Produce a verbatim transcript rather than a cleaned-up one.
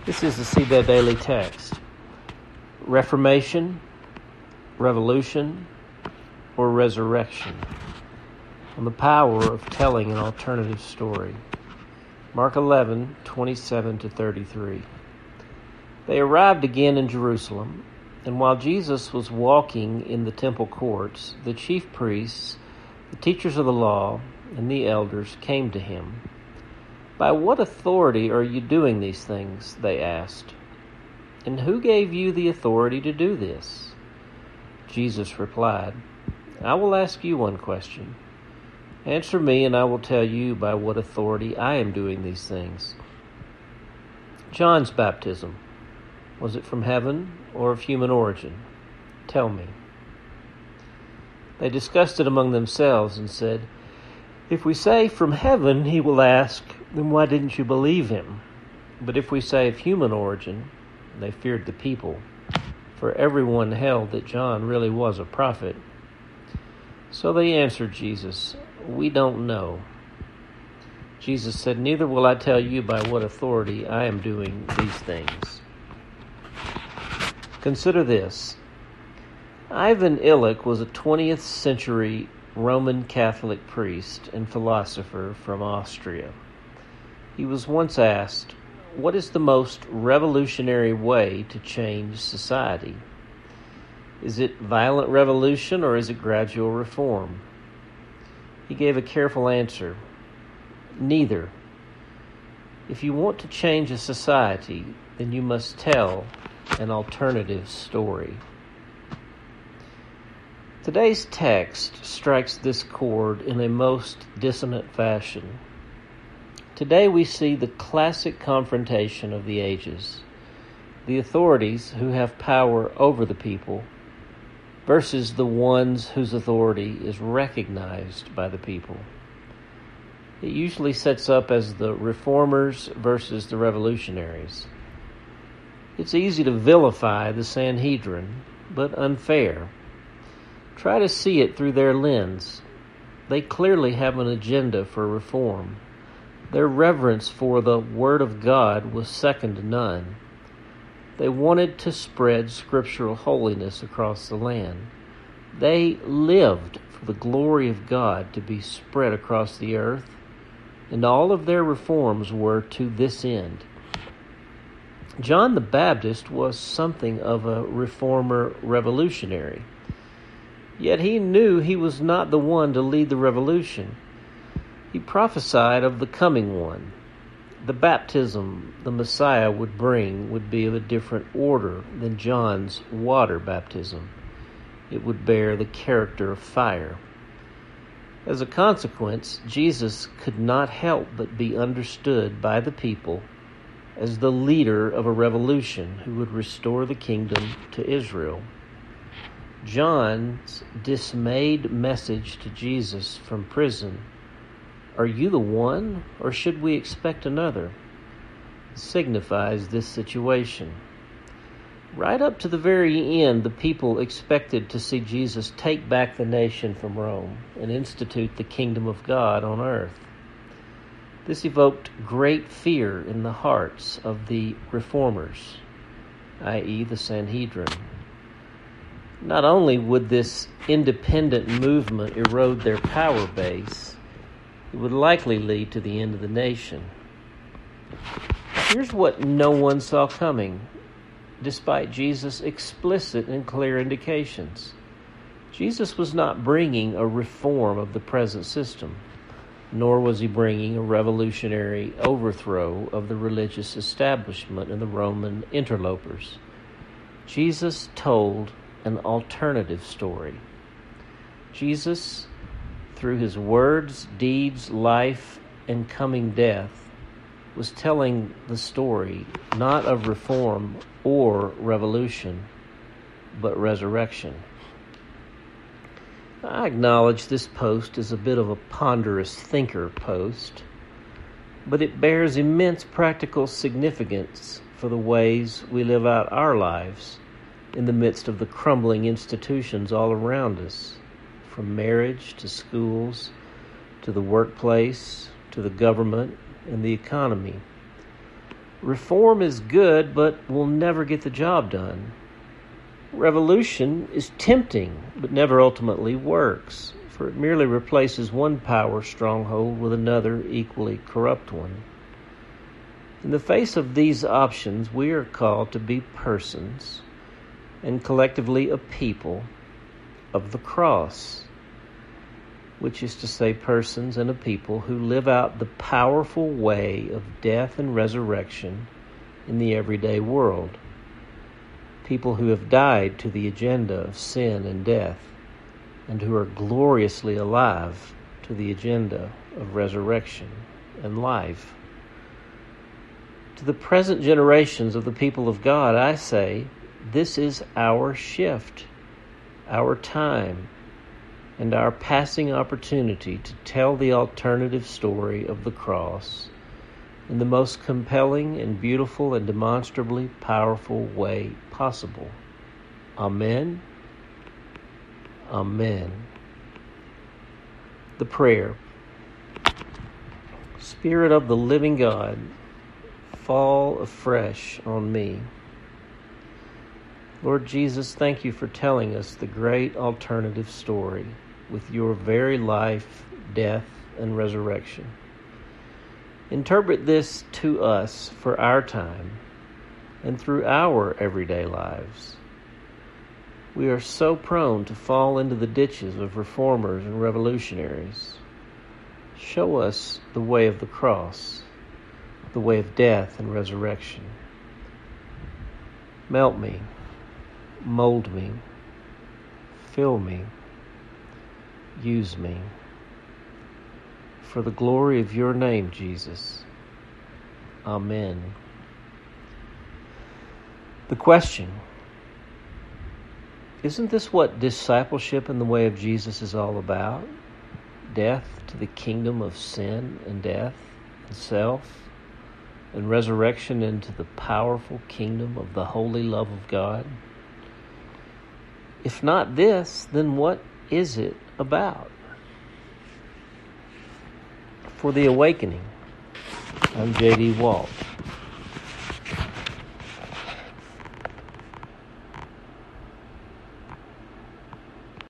This is the Seedbed Daily Text. Reformation, revolution, or resurrection, and the power of telling an alternative story. Mark eleven, twenty-seven to thirty-three. They arrived again in Jerusalem, and while Jesus was walking in the temple courts, the chief priests, the teachers of the law, and the elders came to him. "By what authority are you doing these things?" they asked. "And who gave you the authority to do this?" Jesus replied, "I will ask you one question. Answer me, and I will tell you by what authority I am doing these things. John's baptism, was it from heaven or of human origin? Tell me." They discussed it among themselves and said, "If we say from heaven," he will ask, "then why didn't you believe him? But if we say of human origin," they feared the people, for everyone held that John really was a prophet. So they answered Jesus, "We don't know." Jesus said, "Neither will I tell you by what authority I am doing these things. Consider this. Ivan Illich was a twentieth century Roman Catholic priest and philosopher from Austria. He was once asked, "What is the most revolutionary way to change society? Is it violent revolution or is it gradual reform?" He gave a careful answer: neither. If you want to change a society, then you must tell an alternative story. Today's text strikes this chord in a most dissonant fashion. Today we see the classic confrontation of the ages, the authorities who have power over the people versus the ones whose authority is recognized by the people. It usually sets up as the reformers versus the revolutionaries. It's easy to vilify the Sanhedrin, but unfair. Try to see it through their lens. They clearly have an agenda for reform. Their reverence for the Word of God was second to none. They wanted to spread scriptural holiness across the land. They lived for the glory of God to be spread across the earth, and all of their reforms were to this end. John the Baptist was something of a reformer revolutionary. Yet he knew he was not the one to lead the revolution. He prophesied of the coming one. The baptism the Messiah would bring would be of a different order than John's water baptism. It would bear the character of fire. As a consequence, Jesus could not help but be understood by the people as the leader of a revolution who would restore the kingdom to Israel. John's dismayed message to Jesus from prison, "Are you the one, or should we expect another?" signifies this situation. Right up to the very end, the people expected to see Jesus take back the nation from Rome and institute the kingdom of God on earth. This evoked great fear in the hearts of the reformers, that is the Sanhedrin. Not only would this independent movement erode their power base, it would likely lead to the end of the nation. Here's what no one saw coming, despite Jesus' explicit and clear indications. Jesus was not bringing a reform of the present system, nor was he bringing a revolutionary overthrow of the religious establishment and the Roman interlopers. Jesus told an alternative story. Jesus, through his words, deeds, life, and coming death, was telling the story not of reform or revolution, but resurrection. I acknowledge this post is a bit of a ponderous thinker post, but it bears immense practical significance for the ways we live out our lives in the midst of the crumbling institutions all around us, from marriage to schools to the workplace to the government and the economy. Reform is good, but will never get the job done. Revolution is tempting, but never ultimately works, for it merely replaces one power stronghold with another equally corrupt one. In the face of these options, we are called to be persons, and collectively a people, of the cross, which is to say persons and a people who live out the powerful way of death and resurrection in the everyday world. People who have died to the agenda of sin and death, and who are gloriously alive to the agenda of resurrection and life. To the present generations of the people of God, I say, this is our shift, our time, and our passing opportunity to tell the alternative story of the cross in the most compelling and beautiful and demonstrably powerful way possible. Amen. Amen. The prayer. Spirit of the living God, fall afresh on me. Lord Jesus, thank you for telling us the great alternative story with your very life, death, and resurrection. Interpret this to us for our time and through our everyday lives. We are so prone to fall into the ditches of reformers and revolutionaries. Show us the way of the cross, the way of death and resurrection. Melt me, mold me, fill me, use me. For the glory of your name, Jesus. Amen. The question: isn't this what discipleship in the way of Jesus is all about? Death to the kingdom of sin and death and self, and resurrection into the powerful kingdom of the holy love of God? If not this, then what is it about? For The Awakening, I'm J D Walt.